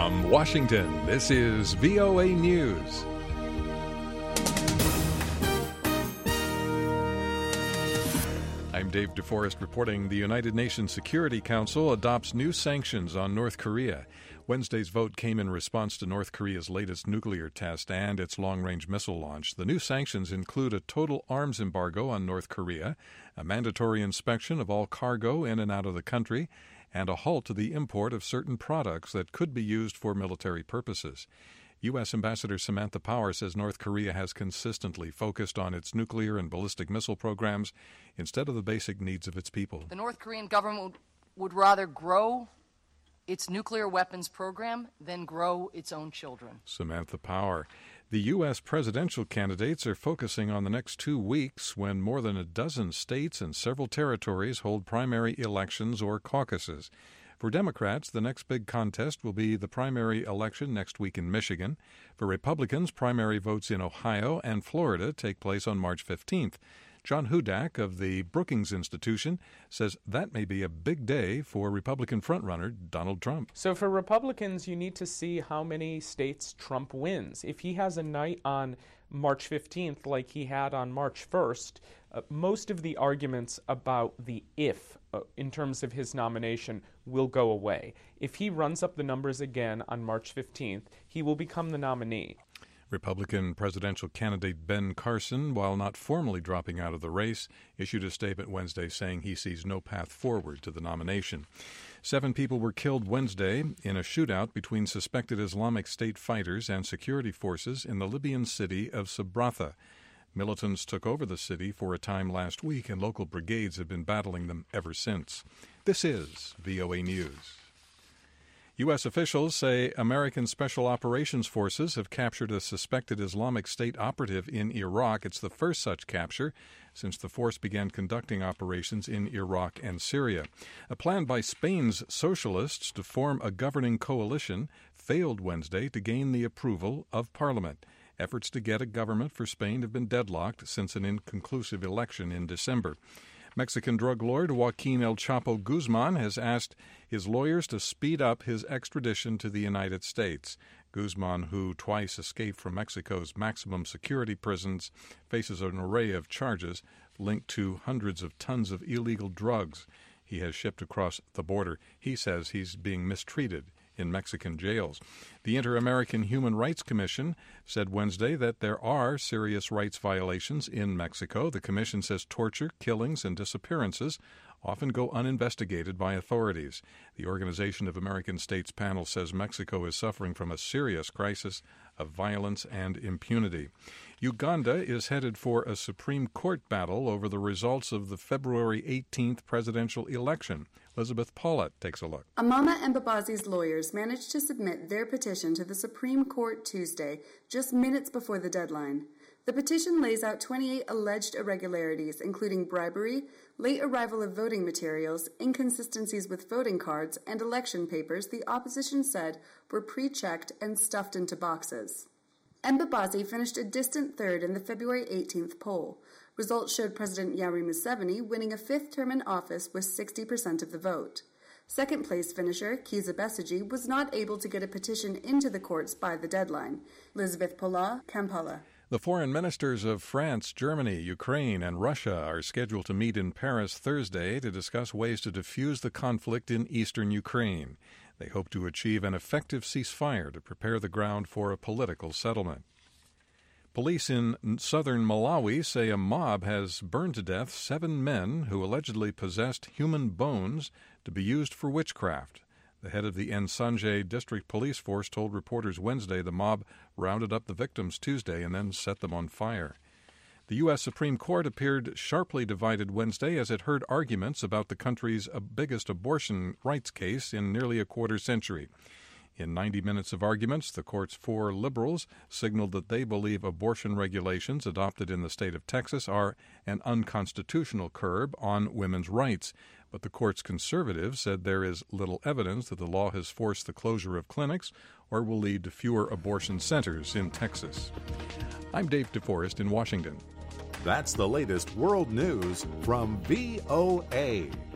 From Washington, this is VOA News. I'm Dave DeForest reporting the United Nations Security Council adopts new sanctions on North Korea. Wednesday's vote came in response to North Korea's latest nuclear test and its long-range missile launch. The new sanctions include a total arms embargo on North Korea, a mandatory inspection of all cargo in and out of the country, and a halt to the import of certain products that could be used for military purposes. U.S. Ambassador Samantha Power says North Korea has consistently focused on its nuclear and ballistic missile programs instead of the basic needs of its people. The North Korean government would rather grow its nuclear weapons program than grow its own children. Samantha Power. The U.S. presidential candidates are focusing on the next 2 weeks when more than a dozen states and several territories hold primary elections or caucuses. For Democrats, the next big contest will be the primary election next week in Michigan. For Republicans, primary votes in Ohio and Florida take place on March 15th. John Hudak of the Brookings Institution says that may be a big day for Republican frontrunner Donald Trump. So for Republicans, you need to see how many states Trump wins. If he has a night on March 15th like he had on March 1st, most of the arguments about the if in terms of his nomination will go away. If he runs up the numbers again on March 15th, he will become the nominee. Republican presidential candidate Ben Carson, while not formally dropping out of the race, issued a statement Wednesday saying he sees no path forward to the nomination. 7 people were killed Wednesday in a shootout between suspected Islamic State fighters and security forces in the Libyan city of Sabratha. Militants took over the city for a time last week, and local brigades have been battling them ever since. This is VOA News. U.S. officials say American Special Operations Forces have captured a suspected Islamic State operative in Iraq. It's the first such capture since the force began conducting operations in Iraq and Syria. A plan by Spain's socialists to form a governing coalition failed Wednesday to gain the approval of Parliament. Efforts to get a government for Spain have been deadlocked since an inconclusive election in December. Mexican drug lord Joaquin El Chapo Guzman has asked his lawyers to speed up his extradition to the United States. Guzman, who twice escaped from Mexico's maximum security prisons, faces an array of charges linked to hundreds of tons of illegal drugs he has shipped across the border. He says he's being mistreated in Mexican jails. The Inter-American Human Rights Commission said Wednesday that there are serious rights violations in Mexico. The commission says torture, killings, and disappearances often go uninvestigated by authorities. The Organization of American States panel says Mexico is suffering from a serious crisis of violence and impunity. Uganda is headed for a Supreme Court battle over the results of the February 18th presidential election. Elizabeth Paulette takes a look. Amama Mbabazi's lawyers managed to submit their petition to the Supreme Court Tuesday, just minutes before the deadline. The petition lays out 28 alleged irregularities, including bribery, late arrival of voting materials, inconsistencies with voting cards, and election papers the opposition said were pre-checked and stuffed into boxes. Mbabazi finished a distant third in the February 18th poll. Results showed President Yoweri Museveni winning a 5th term in office with 60% of the vote. Second-place finisher Kizza Besigye was not able to get a petition into the courts by the deadline. Elizabeth Pola, Kampala. The foreign ministers of France, Germany, Ukraine, and Russia are scheduled to meet in Paris Thursday to discuss ways to defuse the conflict in eastern Ukraine. They hope to achieve an effective ceasefire to prepare the ground for a political settlement. Police in southern Malawi say a mob has burned to death 7 men who allegedly possessed human bones to be used for witchcraft. The head of the Nsanje District Police Force told reporters Wednesday the mob rounded up the victims Tuesday and then set them on fire. The U.S. Supreme Court appeared sharply divided Wednesday as it heard arguments about the country's biggest abortion rights case in nearly a quarter century. In 90 minutes of arguments, the court's 4 liberals signaled that they believe abortion regulations adopted in the state of Texas are an unconstitutional curb on women's rights. But the court's conservatives said there is little evidence that the law has forced the closure of clinics or will lead to fewer abortion centers in Texas. I'm Dave DeForest in Washington. That's the latest world news from VOA.